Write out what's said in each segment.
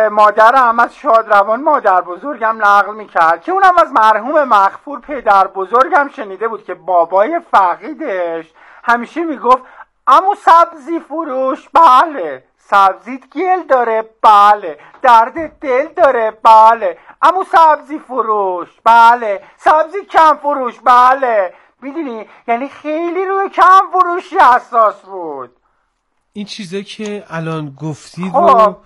مادرم از شادروان مادر بزرگم نقل میکرد که اونم از مرحوم مغفور پدر بزرگم شنیده بود که بابای فقیدش همیشه میگفت عمو سبزی فروش، بله سبزیت گل داره، بله درد دل داره، بله عمو سبزی فروش، بله سبزی کم فروش، بله. میدونی یعنی خیلی روی کم فروشی حساس بود. این چیزه که الان گفتید رو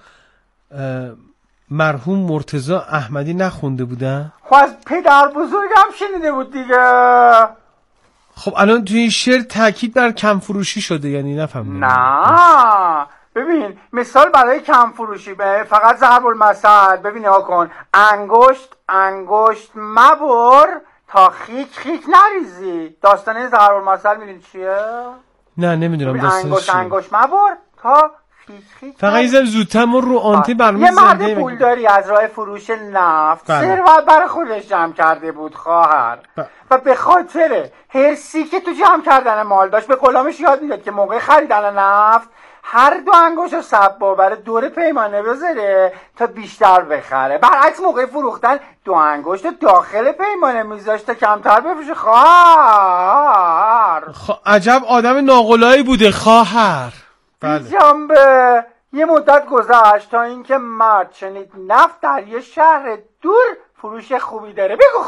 مرحوم مرتضی احمدی نخونده بودن؟ خب از پدر بزرگم شنیده بود دیگه. خب الان توی این شعر تاکید بر کم فروشی شده، یعنی نفهمیدم. نه ببین مثال برای کم فروشی فقط ضرب المثل. ببین نگاه کن، انگشت انگشت مبر تا خیک خیک نریزی. داستانه ضرب المثل میدونی چیه؟ نه نمیدونم داستانش چیه. انگشت انگشت مبر تا خیک خیک. فقط یه ذره زودتر ما رو آنتی برنامه یه مرد پولداری از راه فروش نفت ثروت برای خودش جمع کرده بود خواهر، و به خاطر هرسی که تو جمع کردن مال داشت به غلامش یاد میداد که موقع خریدن نفت هر 2 انگشت رو سبابر دور پیمانه بذاره تا بیشتر بخره. برعکس موقع فروختن 2 انگشت داخل پیمانه میذاشت تا کمتر بفروشه خواهر. عجب آدم ناقلایی بوده خواهر. جنبه یه مدت گذشت تا اینکه مرد شنید نفت در یه شهر دور فروش خوبی داره. بگو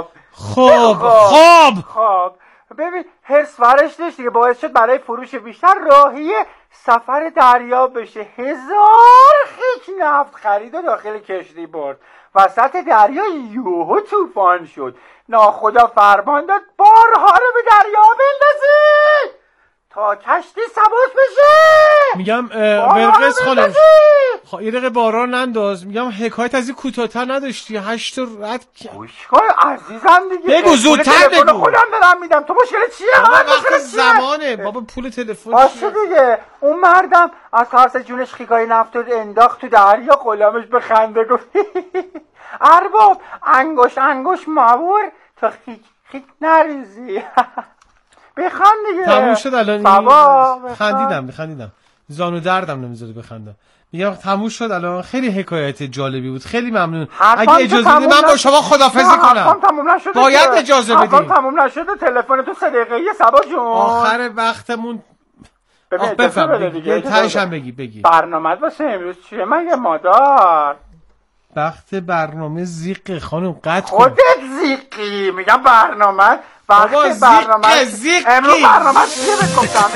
خب ببین حرص ورش داشت دیگه، باعث شد برای فروش بیشتر راهی سفر دریا بشه. 1000 خیک نفت خرید و داخل کشتی برد. وسط دریا یوهو طوفان شد. ناخدا فرمان داد بارها رو به دریا بندازید تا کشتی سبک بشه. میگم برقص خانم یه دقیقه باران ننداز. میگم حکایت از این کوتاه‌تر نداشتی؟ 8 رد گوشکای عزیزم دیگه. بگو زودتر بگو. خودم دارم میدم. تو مشکل چیه؟ وقت زمانه بابا، پول تلفن باشه دیگه. اون مردم از ترس جونش خیکای نفت رو انداخت تو دریا. غلامش به خنده گفت ارباب انگشت انگشت مبر تا خیک نریزی. بخند دیگه. تموم شد الان. خندیدم زانو دردم نمیذاره بخندم. میگم تموم شد الان. خیلی حکایت جالبی بود، خیلی ممنون. اگه اجازه بدید من با شما خداحافظی کنم. باید اجازه بدید. تموم نشده تلفن تو 3 دقیقه صبا جون. آخر وقتمون بفهم دیگه. تهش هم بگی برنامه واسه امروز چیه مگه مادر؟ وقت برنامه زیق خانم قطع کن. خودت زیقی. میگم برنامه وقت برنامه امروز برنامه چیه بهت گفتم.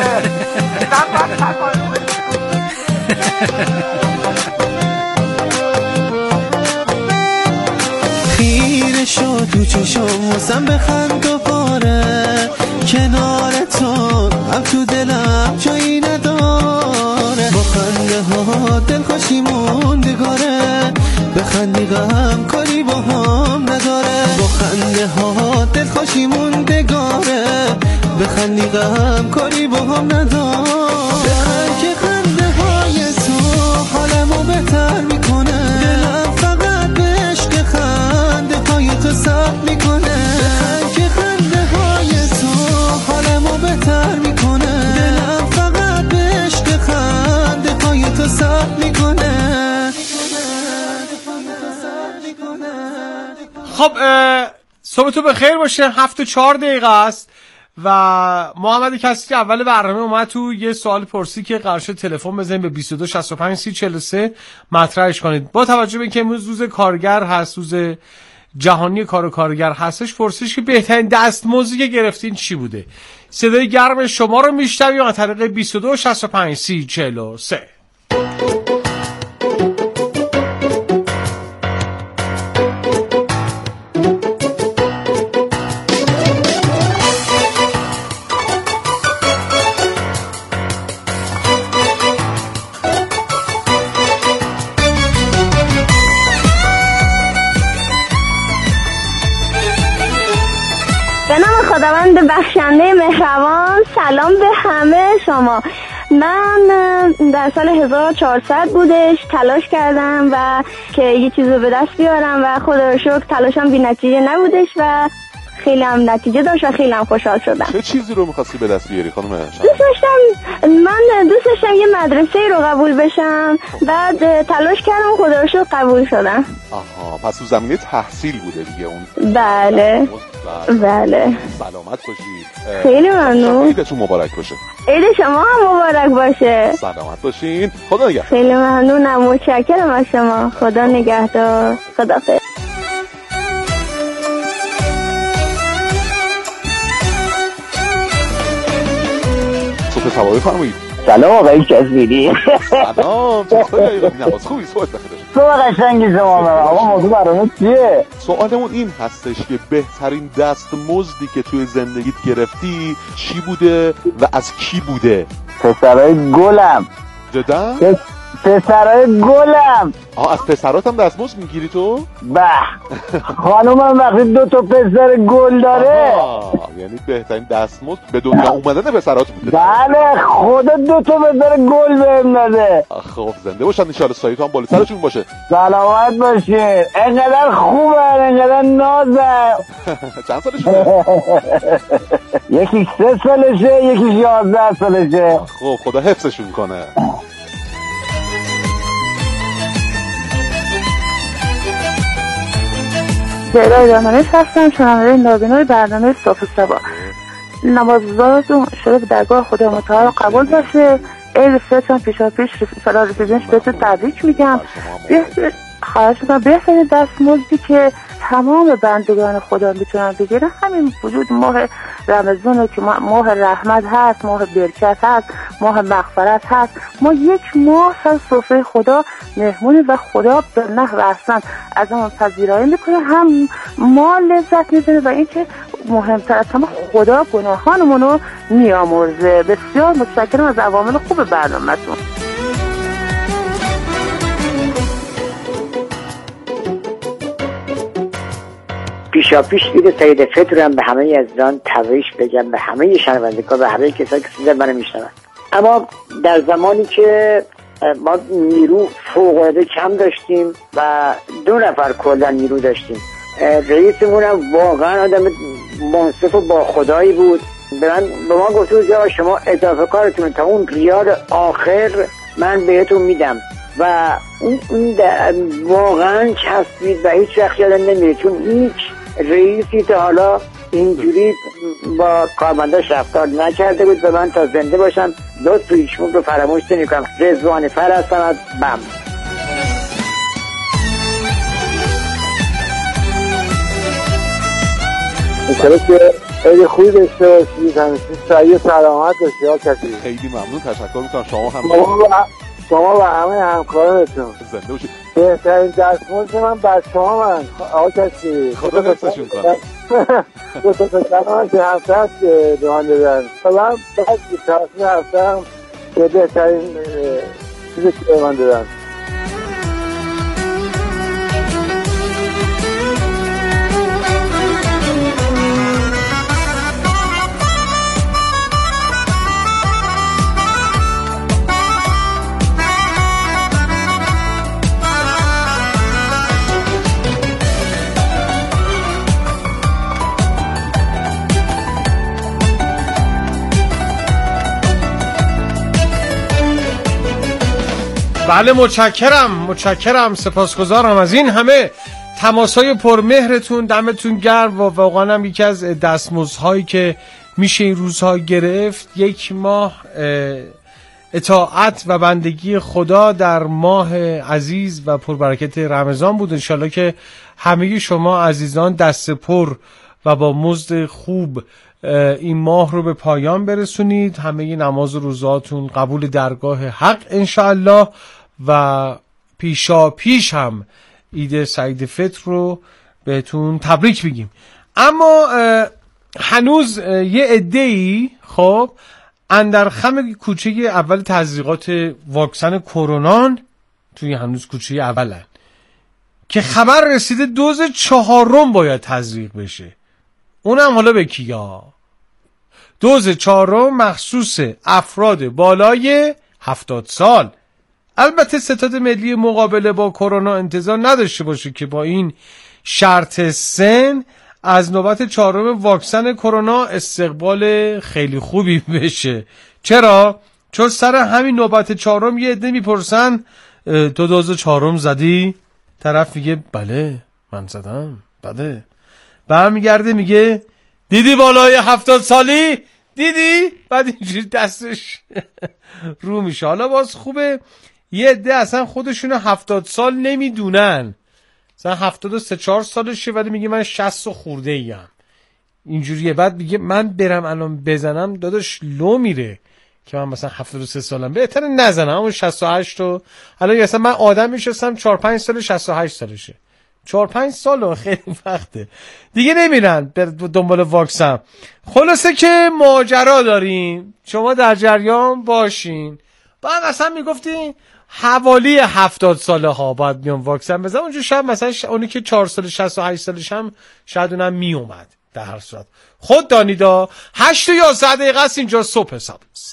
خیره شد تو چشم واسم بخند و پاره، کنار تو هم تو دلم جایی نداره. با خنده ها دل خوشی موندگاره، بخندی غم کاری با هم نداره. با خنده ها دل خوشی موندگاره، بخندی غم کاری با هم نداره. بخند که خنده های تو حالمو بهتر میکنه، دلم فقط به عشق خنده های تو صبر میکنه. بخند که خنده های تو حالمو بهتر میکنه، دلم فقط به عشق خنده های تو صبر میکنه. خب صبحتون بخیر باشه. 7:04 است و محمد کسی که اول برنامه اومد تو یه سوال پرسی که قرار شد تلفن بزنیم به 22 65 30 43 مطرحش کنید. با توجه به اینکه امروز روز کارگر هست، روز جهانی کار و کارگر هستش، پرسش که بهترین دستمزدی که گرفتین چی بوده؟ صدای گرم شما رو میشنویم از طریق 22 65 30 43. خداوند بخشنده مهربان، سلام به همه شما. من در سال 1400 بودش تلاش کردم و که یه چیز رو به دست بیارم و خدا رو شکر تلاشم بی نتیجه نبودش و خیلی هم نتیجه داشت و خیلی هم خوشحال شدم. چه چیزی رو می‌خواستی به دست بیاری خانم شهرام؟ دوست داشتم یه مدرسه رو قبول بشم، بعد تلاش کردم خدا رو شکر قبول شدم. آها، پس تو زمینه تحصیل بوده دیگه اون. بله. سلامت باشید. خیلی ممنون. عیدتون مبارک باشه. عید شما هم مبارک باشه. سلامت باشین. خدا نگهدار. خیلی ممنونم، متشکرم از شما. خدا نگهدار. خداحافظ. صبح سواری فرمایید. سلام آقای کسبیری. سلام، چطوری آقای نواز؟ خوبی؟ صبح بخیر. صبح قشنگی شما. آقا موضوع برنامه چیه؟ سوالمون این هستش که بهترین دستمزدی که توی زندگیت گرفتی چی بوده و از کی بوده؟ پسرای گلم. جدا؟ پسرای گلم. از پسرات هم دستمزد میگیری تو؟ به خانومم وقتی 2 تا پسر گل داره. یعنی بهترین دستمزد به دنیا اومدن پسرات بوده. بله، خدا 2 تا پسر گل بهم داده. خب زنده باشن ان شاءالله، سایت هم بالا سرشون باشه. سلامت باشین. انقدر خوبن، انقدر نازن. چند سالشونه؟ یکی 3 سالشه، یکی 11 سالشه. خب خدا حفظشون کنه. زهرا دامنش هستم، شنونده نابینای برنامه صبح صبح. نمازگزارتون شده به درگاه خدا متعال قبول باشه. عید فطرم پیشا پیش سال رسیدنش بهتون تبریک میگم. خواهش میکنم بهترین دستمزدی که تمام بندگان خدا میتونن بگیرن همین وجود ماه رمضانه که ماه رحمت هست، ماه برکت هست، ماه مغفرت هست. ما 1 ماه از سفره خدا مهمونی و خدا به نحو احسن از اون پذیرایی میکنه، هم ما لذت میبینه و اینکه مهمتر از همه خدا گناهانمون رو میامرزه. بسیار متشکرم از عوامل خوب برنامه‌تون. پیشا پیش دیگه سید فطرم به همه عزیزان تبریک بگم، به همه شنوندگان، به همه کسایی که صدای منو میشنون. اما در زمانی که ما نیرو فوق‌العاده کم داشتیم و 2 نفر کلا نیرو داشتیم، رئیسمون هم واقعا آدم منصف و با خدایی بود. به ما گفت بود شما اضافه کارتون تا اون ریال آخر من بهتون میدم و اون واقعا چسبید و هیچ وقت یادم نمیره، چون هیچ رئیسی تا حالا اینجوری با کارمنداش رفتار نکرده بود و من تا زنده باشم لطف ایشون رو فراموش نمی‌کنم. رضوان فر هستم از بم. انشالله که خیلی خوبی داشته باشید، همیشه سعی سلامت باشید. کسی خیلی ممنون، تشکر میکنم. شما هم شما و همه همکارانتون زنده باشید. بهترین دستمزد من بچه ها من آقا کسی خدا حفظشون کنه. 2 تا پسران که هفته هست به من دادن و من بعد تاثیر هفته هم که بهترین چیزی که به من دادن. بله متشکرم، سپاسگزارم از این همه تماسای پرمهرتون. دمتون گرم و واقعا هم یکی از دستمزدهایی که میشه این روزها گرفت 1 ماه اطاعت و بندگی خدا در ماه عزیز و پربرکت رمضان بود. انشالله که همه شما عزیزان دست پر و با مزد خوب این ماه رو به پایان برسونید. همه نماز و روزاتون قبول درگاه حق انشالله و پیشا پیش هم عید سعید فطر رو بهتون تبریک میگیم. اما هنوز یه عده‌ای خب اندر خم کوچه اول تزریقات واکسن کرونان توی هنوز کوچه اولن که خبر رسیده دوز 4 باید تزریق بشه. اونم حالا به کیا؟ دوز 4 مخصوص افراد بالای 70 سال. البته ستاد ملی مقابله با کرونا انتظار نداشته باشه که با این شرط سن از نوبت 4 واکسن کرونا استقبال خیلی خوبی بشه. چرا؟ چون سر همین نوبت 4 یه عده میپرسن تو دوز 4 زدی؟ طرف میگه بله من زدم. بله. برمیگرده میگه دیدی بالای 70 سالی؟ دیدی؟ بعد اینجوری دستش رو میشه. حالا باز خوبه یه عده اصلا خودشونو 70 سال نمیدونن، مثلا 73-4 سالشه ولی میگه من 60 خورده ایم. اینجوریه. بعد میگه من برم الان بزنم داداش لو میره که من مثلا 73 سالم، بهتره نزنم اون 68 رو. الان مثلا من آدم میشستم 4-5 سال 68 سالشه، 4-5 سال خیلی وقته دیگه نمیرن دنبال واکسن. خلاصه که ماجرا داریم، شما در جریان باشین. بعد اصلا میگفتین حوالی 70 ساله ها باید میان واکسن بزن، اونجا شاید مثلا اونی که 4 سال 68 سالش هم شاید اونم میومد. در هر صورت خود دانیدا 8 و 11 دقیقه است اینجا صبح حساب است.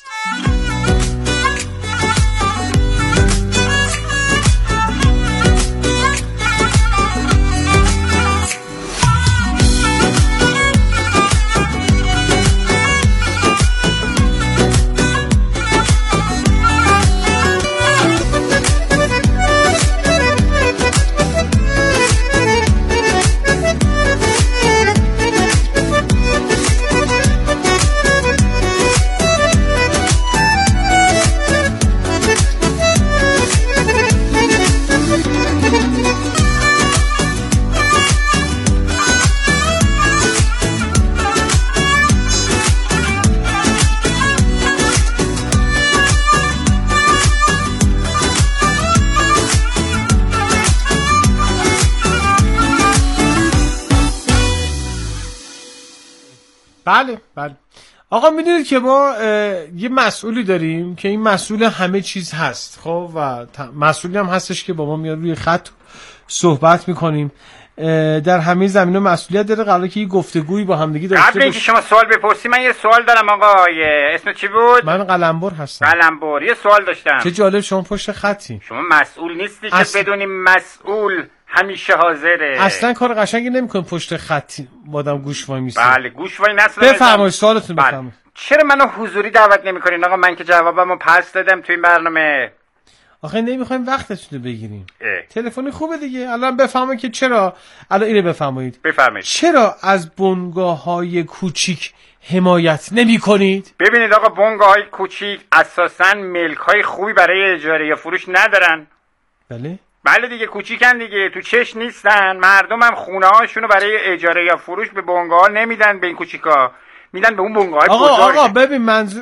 بله بله آقا میدونید که ما یه مسئولی داریم که این مسئول همه چیز هست، خب و مسئولی هم هستش که با ما میاد روی خط صحبت میکنیم در همه زمینه. مسئولیت داره، قراره که یه گفتگویی با همدیگه داشته باشیم. قبل اینکه شما سوال بپرسی من یه سوال دارم آقا. اسم چی بود؟ من قلمبر هستم. قلمبر. یه سوال داشتم. چه جالب شما پشت خطی. شما مسئول نیستی که بدونی مسئول همیشه حاضره. اصلا کار قشنگی نمیکنه پشت خطی بادم گوش وای میسته. بله گوش وای نسل. بفرمایید سوالتون بفرمایید. چرا منو حضوری دعوت نمیکنین آقا؟ من که جوابمو پس دادم تو این برنامه. آخه نمیخوایم وقتتون رو بگیریم. تلفنی خوبه دیگه. الان بفهمید که چرا. الان اینو بفرمایید. بفرمایید. چرا از بنگاه‌های کوچیک حمایت نمی‌کنید؟ ببینید آقا بنگاه‌های کوچیک اساساً ملک‌های خوبی برای اجاره یا فروش ندارن. بله دیگه کوچیکن دیگه، تو چش نیستن. مردم هم خونه هاشونو برای اجاره یا فروش به بنگاه نمیدن، به این کوچیکا میدن به اون بنگاه بزرگ. آقا ببین منظور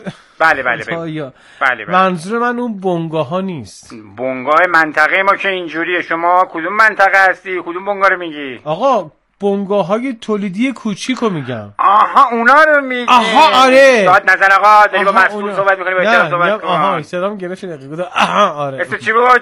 بله. منظور من اون بنگاه ها نیست. بنگاه منطقه ما که اینجوریه. شما کدوم منطقه هستی؟ کدوم بنگاه رو میگی؟ آقا بنگاه های تولیدی کوچیکو میگم. آها اونا رو میگی. آها آره. داد نزن آقا، داری با مسئول صحبت میکنی، با احترام صحبت کن. آها صدام گرفت دقیقاً. آها آره. اسم چی بود؟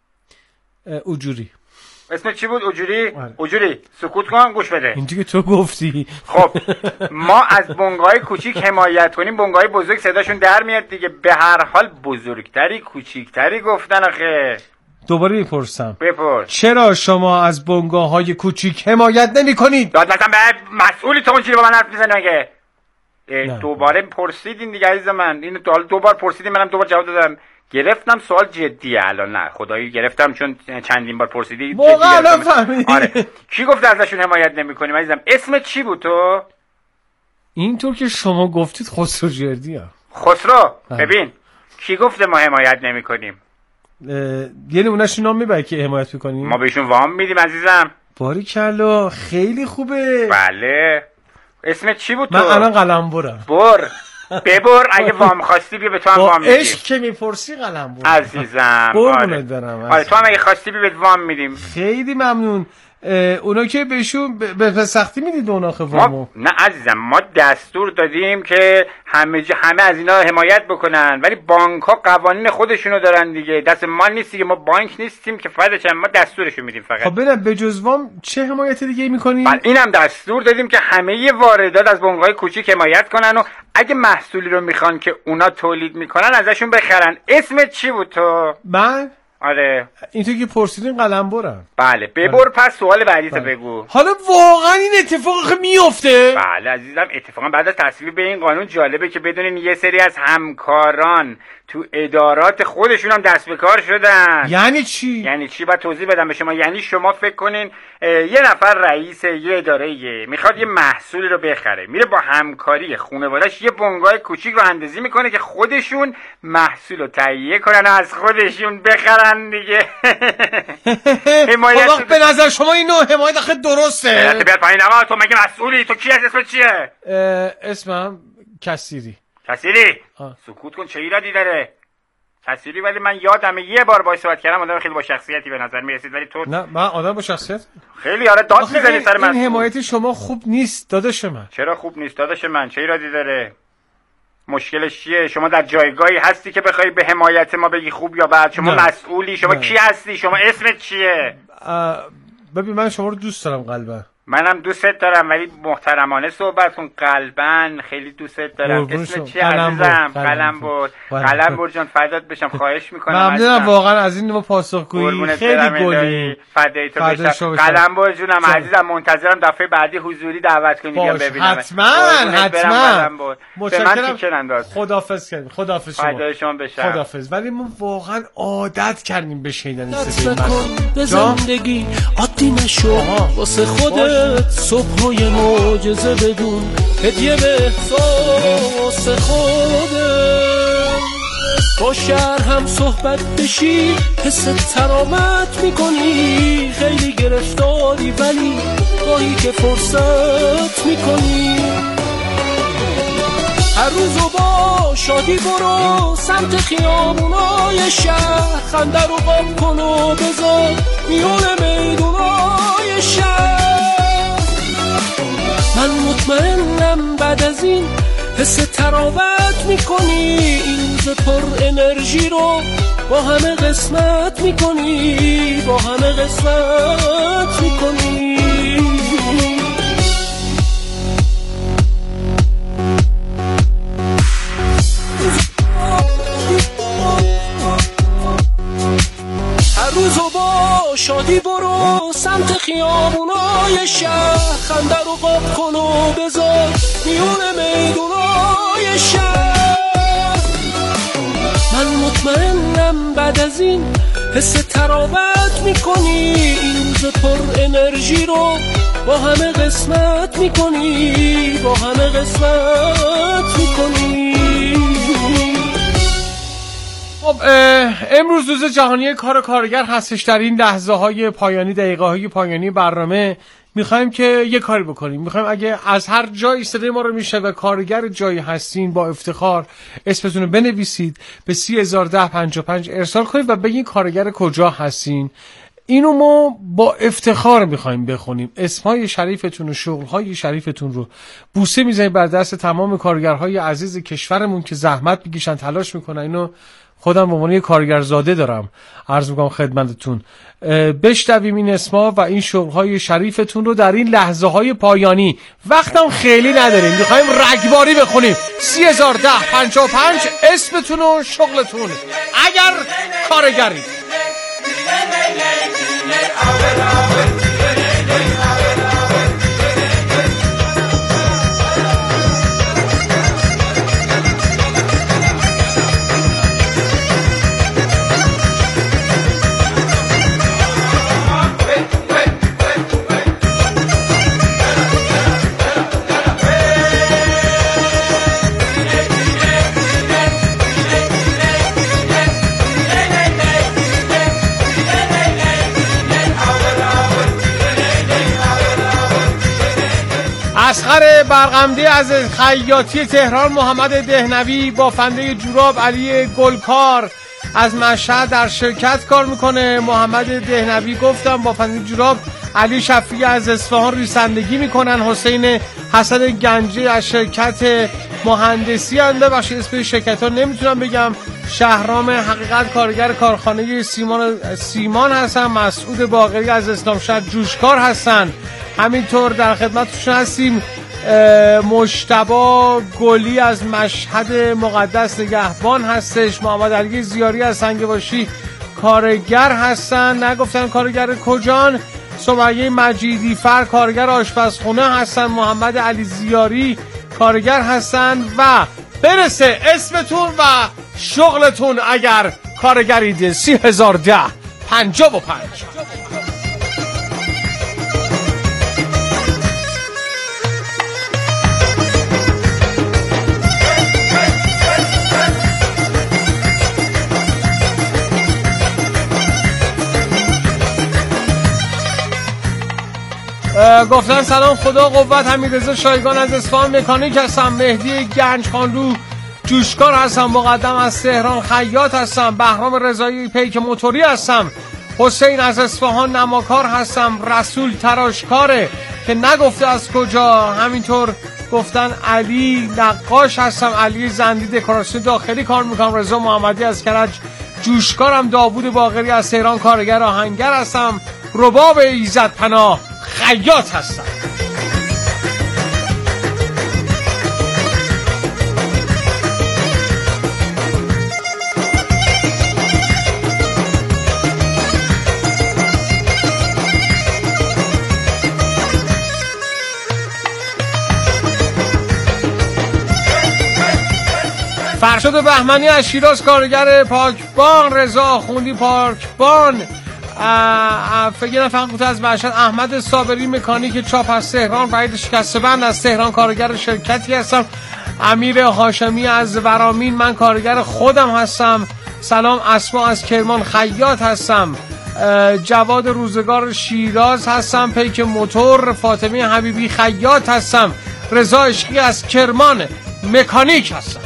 اوجوری. اسم چی بود؟ اوجوری؟ اوجوری سکوت کن گوش بده. اینجوری که تو گفتی. خب ما از بنگاه‌های کوچیک حمایت کنیم، بنگاه‌های بزرگ صداشون در میاد دیگه. به هر حال بزرگتری کوچیکتری گفتن آخه. دوباره میپرسم. بپرس. چرا شما از بنگاه‌های کوچیک حمایت نمی‌کنید؟ داد مثلا به مسئولی تو اونجوری با من حرف میزنه مگه؟ دوباره پرسیدین دیگه عزیز من. اینو دوبار پرسیدین، منم دوبار جواب دادم. گرفتم سوال جدیه الان. نه خدایی گرفتم، چون چندین بار پرسیدی. واقعا فهمیدی. آره. کی گفت ازشون حمایت نمی‌کنیم عزیزم؟ اسم چی بود تو؟ اینطور که شما گفتید خسرو جردیه. خسرو ببین کی گفته ما حمایت نمی‌کنیم؟ یه نمونهش نام میبری که حمایت می‌کنیم؟ ما بهشون وام میدیم عزیزم. باریکلا خیلی خوبه. بله. اسم چی بود تو؟ من الان قلمبرم. ببر اگه وام خواستی بیا به تو هم وام میدیم. عشق که میپرسی قلمبر عزیزم. قربونت برم. آره تو هم اگه خواستی بیا بهت وام میدیم. خیلی ممنون. اونا که بهشون به سختی میدید اونا وامو؟ نه عزیزم، ما دستور دادیم که همه از اینا حمایت بکنن، ولی بانک ها قوانین خودشونو دارن دیگه. دست ما نیست دیگه، ما بانک نیستیم که فایده چند، ما دستورشو میدیم فقط. خب ببین به جز وام چه حمایت دیگه میکنید؟ اینم دستور دادیم که همه واردات از بنگاه‌های کوچیک حمایت کنن و اگه محصولی رو میخوان که اونا تولید میکنن ازشون بخرن. اسمت چی بود تو؟ من آره این تو که پرسیدین قلمبرم. بله ببر پس سوال بعدی تو بگو. حالا واقعا این اتفاق میفته؟ بله عزیزم اتفاقا بعد از تصویب به این قانون جالبه که بدونین یه سری از همکاران تو ادارات خودشون هم دست به کار شدن. یعنی چی؟ یعنی چی؟ باید توضیح بدم به شما. یعنی شما فکر کنین یه نفر رئیس یه اداره میخواد یه محصولی رو بخره، میره با همکاری خانواده‌اش یه بنگاه کوچیک رو اندازی میکنه که خودشون محصول رو تهیه کنن و از خودشون بخرن دیگه. حمایت به نظر شما این نوع حمایت آخه درسته؟ بیاد پایین. آقا تو مگه مسئولی؟ تو کی هست؟ اسمت چیه؟ اسمم کثیری. کثیری؟ سکوت کن، چه ایرادی داره؟ کثیری ولی من یادمه یه بار باهاش صحبت کردم، آدم خیلی با شخصیتی به نظر میرسید، ولی تو نه من آدم با شخصیت خیلی آره داد میزنی سر من. این حمایت شما خوب نیست داداش من. چرا خوب نیست داداش من؟ چه ایرادی داره؟ مشکلش چیه؟ شما در جایگاهی هستی که بخوای به حمایت ما بگی خوب یا بد؟ شما مسئولی؟ شما کی هستی؟ شما اسمت چیه؟ ببین من شما رو دوست دارم قلبا. منم دوستت دارم ولی محترمانه صحبت کن. قلباً خیلی دوستت دارم. اسمت چیه عزیزم؟ قلمبر جان فدات بشم، خواهش میکنم. ممنونم واقعا از این نوع پاسخگویی، خیلی گلی. فدای تو بشم قلمبر جونم عزیزم. منتظرم دفعه بعدی حضوری دعوت کنی بیام ببینم. حتما. متشکرم. خداحافظ کردیم. خداحافظ شما. فدای شما بشم. خداحافظ. ولی ما واقعا عادت کردیم به شنیدن صدای زندگی عادی نشو واسه خودت. صبح‌های معجزه بدون هدیه به احساس خودت. با شهر هم صحبت بشی حس ترامت میکنی. خیلی گرفتاری ولی گاهی که فرصت میکنی. هر روزو با شادی برو سمت خیابونای شهر. خنده رو قاب کن و بذار میون میدونای شهر. من مطمئنم بعد از این حس تراوت میکنی. این روز پر انرژی رو با همه قسمت میکنی. با همه قسمت میکنی. هر روزو با شادی برو سمت خیابونای شهر. خنده رو قاب کن و بذار میون میدونای شهر. من مطمئنم بعد از این حس تراوت میکنی. این روز پر انرژی رو با همه قسمت میکنی. با همه قسمت میکنی. خب امروز روز جهانی کار کارگر هستش. در این لحظه های پایانی، دقیقه های پایانی برنامه میخوایم که یه کاری بکنیم. میخوایم اگه از هر جایی صدای ما رو میشنوه کارگر جایی هستین با افتخار اسمتون رو بنویسید به 301055 ارسال کنید و بگین کارگر کجا هستین. اینو ما با افتخار میخوایم بخونیم. اسمهای شریفتون و شغلهای شریفتون رو بوسه میزنیم بر دست تمام کارگرهای عزیز کشورمون که زحمت میکشن، تلاش میکنن. اینو خودم به عنوان کارگرزاده دارم عرض میکنم خدمتتون. بشنویم این اسما و این شغلهای شریفتون رو در این لحظه های پایانی. وقتم خیلی نداریم، میخوایم رگباری بخونیم. 301055 اسمتون و شغلتون اگر کارگرید. اصغر برغمدی از خیاطی تهران، محمد دهنوی بافنده جوراب، علی گلکار از مشهد در شرکت کار میکنه. محمد دهنوی گفتم بافنده جوراب، علی شفیعی از اصفهان ریسندگی میکنن، حسین حسن گنجی از شرکت مهندسی انده بخش اسم شرکت ها نمیتونم بگم. شهرام حقیقت کارگر کارخانه سیمان هستن. مسعود باقری از اسلامشهر جوشکار هستن. همینطور در خدمتشون هستیم. مجتبی گلی از مشهد مقدس نگهبان هستش. محمد علی زیاری از سنگباشی کارگر هستن، نگفتن کارگر کجان. سمیه مجیدی فر کارگر آشپزخونه هستن. محمد علی زیاری کارگر هستن. و برسه اسمتون و شغلتون اگر کارگرید. 3010 55. گفتن سلام خدا قوت، حمیدرضا شایگان از اصفهان مکانیک هستم. مهدی گنجخانلو جوشکار هستم. مقدم از تهران خیاط هستم. بهرام رضایی پیک موتوری هستم. حسین از اصفهان نماکار هستم. رسول تراشکاره که نگفته از کجا. همینطور گفتن علی نقاش هستم. علی زندی دکوراسیون داخلی کار میکنم. رضا محمدی از کرج جوشکارم. داوود باقری از تهران کارگر آهنگر هستم. رباب ایزد پناه خیاط هستم. فرشاد بهمنی از شیراز کارگر پاکبان. رضا خوندی پاکبان. فکر نفهم از مشهد. احمد صابری مکانیک چاپ از تهران. وحید شکسته‌بند از تهران کارگر شرکتی هستم. امیر هاشمی از ورامین من کارگر خودم هستم. سلام اسما از کرمان خیاط هستم. جواد روزگار شیراز هستم پیک موتور. فاطمه حبیبی خیاط هستم. رضا عشقی از کرمان مکانیک هستم.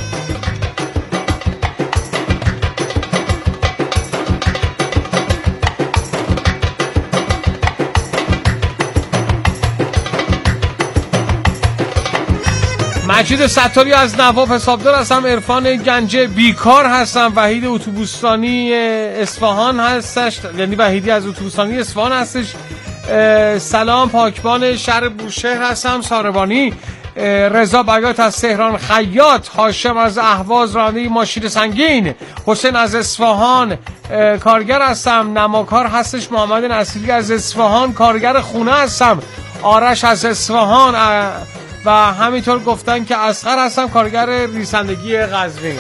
مجید ستاری از نواب حسابدار هستم. عرفان گنجه بیکار هستم. وحید اتوبوسرانی اصفهان هستش، یعنی وحیدی از اتوبوسرانی اصفهان هستش. سلام پاکبان شهر بوشهر هستم. ساربانی. رضا بیات از تهران خیاط. هاشم از اهواز راننده ماشین سنگین. حسین از اصفهان کارگر هستم. نماکار هستش. محمد نصیری از اصفهان کارگر خونه هستم. آرش از اصفهان و همینطور گفتن که اصغر هستم کارگر ریسندگی قزوین.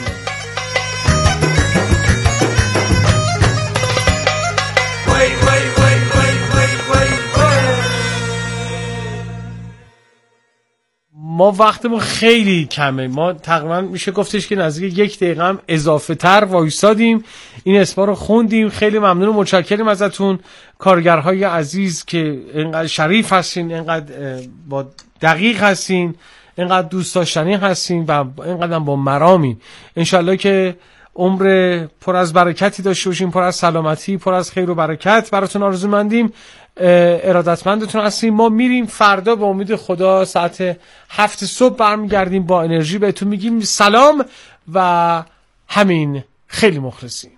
ما وقتمون خیلی کمه. ما تقریبا میشه گفتش که نزدیک 1 دقیقه هم اضافه تر وایسادیم این اسما رو خوندیم. خیلی ممنون و متشکریم ازتون کارگرهای عزیز که اینقدر شریف هستین، اینقدر با دقیق هستین، اینقدر دوست داشتنی هستین و اینقدر با مرامین. انشالله که عمر پر از برکتی داشته باشیم، پر از سلامتی، پر از خیر و برکت براتون آرزو مندیم. ارادتمندتون هستیم. ما میریم فردا به امید خدا ساعت 7 صبح برمیگردیم با انرژی بهتون میگیم سلام و همین. خیلی مخلصیم.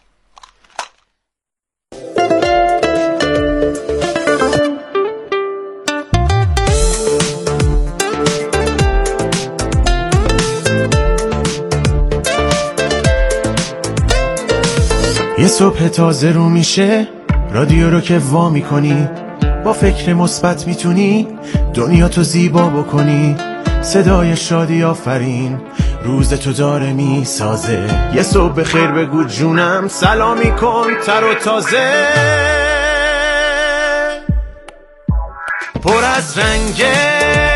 یه صبح تازه رو میشه رادیو رو که وا میکنی، با فکر مثبت میتونی دنیا تو زیبا بکنی. صدای شادی آفرین روز تو داره میسازه. یه صبح بخیر بگو جونم، سلامی کن تر و تازه. پر از رنگه،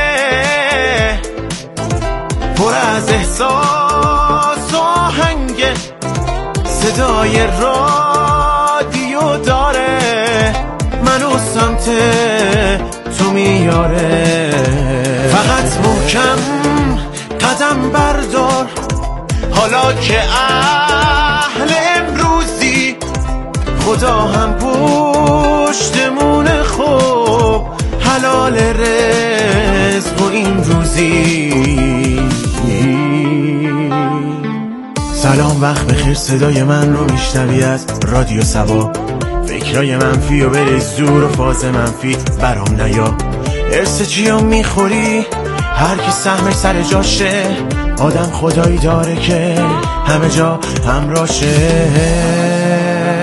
پر از احساس و آهنگه، صدای رادیو داره منو سمت تو میاره. فقط محکم قدم بردار، حالا که اهل امروزی، خدا هم پشتمون خوب حلال رزق و این روزی. سلام وقت بخیر، صدای من رو میشنوی از رادیو سبا. فکرای منفی و بریز دور و فاز منفی برام نیا. ارس چیو میخوری هر کی سهمش سر جاشه، آدم خدایی داره که همه جا همراشه.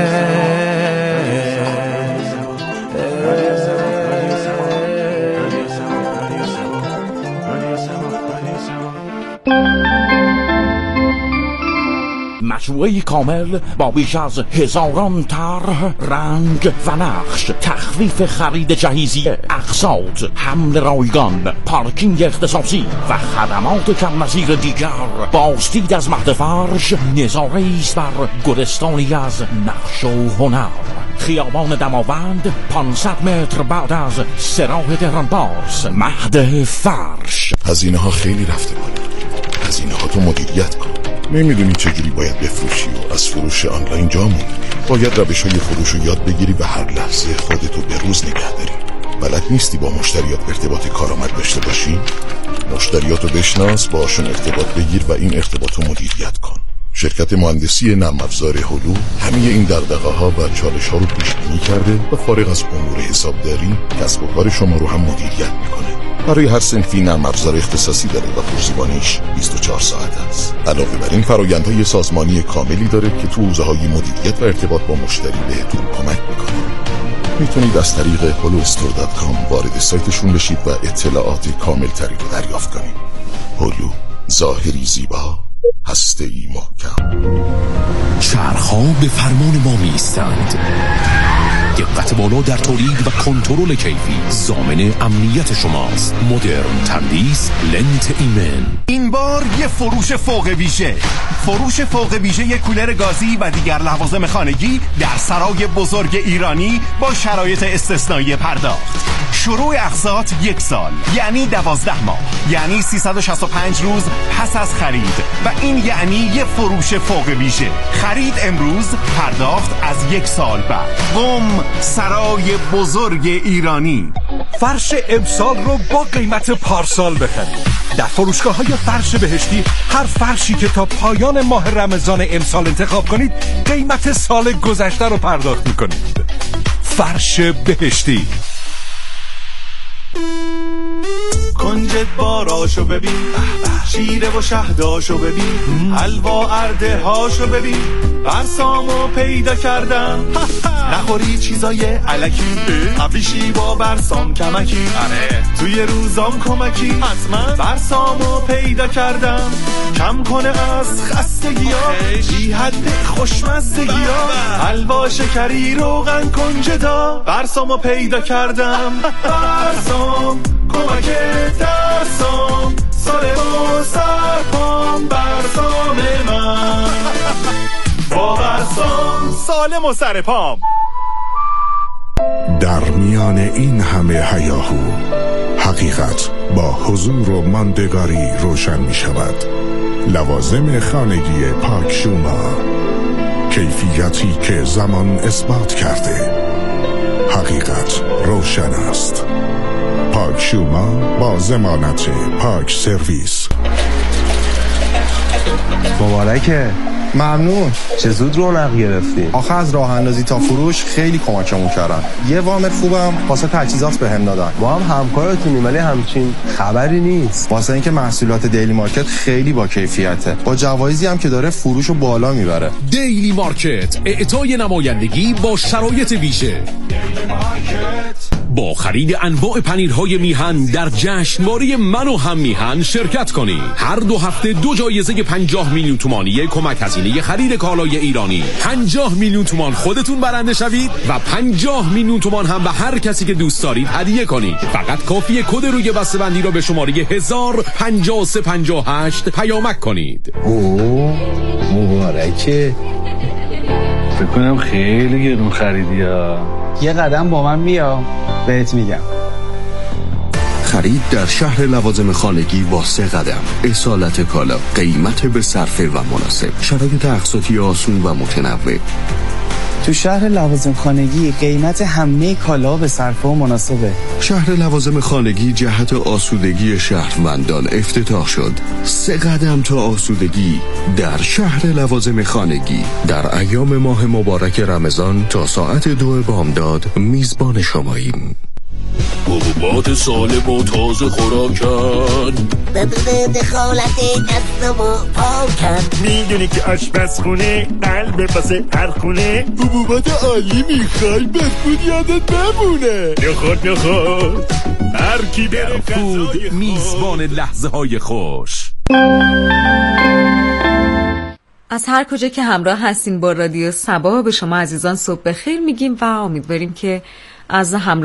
مجموعه کامل با بیش از 1000 طرح، رنگ و نقش، تخفیف خرید جهیزیه، اقساط، حمل رایگان، پارکینگ اختصاصی و خدمات کم نظیر دیگر. بازدید از مهد فرش نظاره‌ای است بر گلستانی از نقش و هنر. خیابان دماوند 500 متر بعد از سراح تهرانبارس. مهد فرش. هزینه ها خیلی رفته بالا. هزینه ها تو مدیریت کن. نمیدونی چجوری باید بفروشی و از فروش آنلاین جا موندی. باید روش های فروش رو یاد بگیری و هر لحظه خودتو به روز نگه داری. بلد نیستی با مشتریات ارتباط کارآمد داشته باشی؟ مشتریاتو بشناس، باشون ارتباط بگیر و این ارتباطو مدیریت کن. شرکت مهندسی نرم افزار هلو همه این دغدغه‌ها و چالش‌ها رو پیش بینی کرده و فارغ از امور حسابداری کسب و کار شما رو هم مدیریت میکنه. برای هر صنفی نرم افزار اختصاصی داره و پشتیبانیش 24 ساعت است. علاوه بر این فرآیندهای سازمانی کاملی داره که تو حوزه‌های مدیریت و ارتباط با مشتری بهتون کمک میکنه. میتونید از طریق holostore.com وارد سایتشون بشید و اطلاعات کامل تری رو دریافت کنید. هلو، ظاهری زیبا، هسته‌ای محکم. چرخ‌ها به فرمان ما می‌ایستند. دقت بالا در تولید و کنترل کیفی ضامن امنیت شماست. مدرن تندیس لنت ایمن. این بار یه فروش فوق ویژه. فروش فوق ویژه یک کولر گازی و دیگر لوازم خانگی در سرای بزرگ ایرانی با شرایط استثنایی پرداخت. شروع اقساط 1 سال، یعنی 12 ماه، یعنی 365 روز پس از خرید و این یعنی یه فروش فوق ویژه. خرید امروز، پرداخت از 1 سال بعد. قم سرای بزرگ ایرانی. فرش امسال رو با قیمت پارسال بخرید. در فروشگاه‌های فرش بهشتی هر فرشی که تا پایان ماه رمضان امسال انتخاب کنید قیمت سال گذشته رو پرداخت می‌کنید. فرش بهشتی. کنجد باراشو ببین، شیره و شهداشو ببین، حلوا ارده هاشو ببین، برسامو پیدا کردم. نخوری چیزای علکی، ابریشی با برسام کمکی، توی روزام کمکی، حتما برسامو پیدا کردم. کم کنه از خستگی‌ها، بی حد خوشمزگی‌ها، حلوا شکری روغن کنجدا، برسامو پیدا کردم. برسام کمکت درسام، سالم و سرپام، برسام من با برسام سالم و سرپام. در میان این همه هیاهو حقیقت با حضور و ماندگاری روشن می شود. لوازم خانگی پاک شوما، کیفیتی که زمان اثبات کرده. حقیقت روشن است. پاک شوما با ضمانت پاک سرویس. مبارکه. ممنون. چه زود رونق گرفتی. آخه از راه اندازی تا فروش خیلی کمکمون کردن. یه وام خوبم واسه تجهیزات بهم دادن. ما هم همکارتونیم ولی همچین خبری نیست. واسه اینکه محصولات دیلی مارکت خیلی با کیفیته. با جوایزی هم که داره فروشو بالا میبره. دیلی مارکت، اعطای نمایندگی با شرایط ویژه. با خرید انواع پنیرهای میهن در جشنواره من و هم میهن شرکت کنید. هر 2 هفته 2 جایزه 50 میلیون تومانی کمک هزینه خرید کالای ایرانی. 50 میلیون تومان خودتون برنده شوید و 50 میلیون تومان هم به هر کسی که دوست دارید هدیه کنید. فقط کافیه کد روی بسته‌بندی را به شماره 105358 پیامک کنید. مبارکه. فکر کنم خیلی گرون خریدی ها. یه قدم با من بیا بهت میگم. خرید در شهر لوازم خانگی با 3 قدم. اصالت کالا، قیمت به صرفه و مناسب، شرایط اقساطی آسون و متنوع. تو شهر لوازم خانگی قیمت همه کالا به صرفه و مناسبه. شهر لوازم خانگی جهت آسودگی شهروندان افتتاح شد. 3 قدم تا آسودگی در شهر لوازم خانگی. در ایام ماه مبارک رمضان تا ساعت 2 بامداد میزبان شماییم. حبوبات سالم و تازه خوراکن، بدون دخالت دست و پاکن. میدونی که آشپزخونه قلب واسه هر خونه. حبوبات عالی میخوای بهبود یادت بمونه. نخود هر کی بره فود میزبان لحظه های خوش. از هر کجا که همراه هستین با رادیو صبا به شما عزیزان صبح بخیر میگیم و امیدواریم که از همراه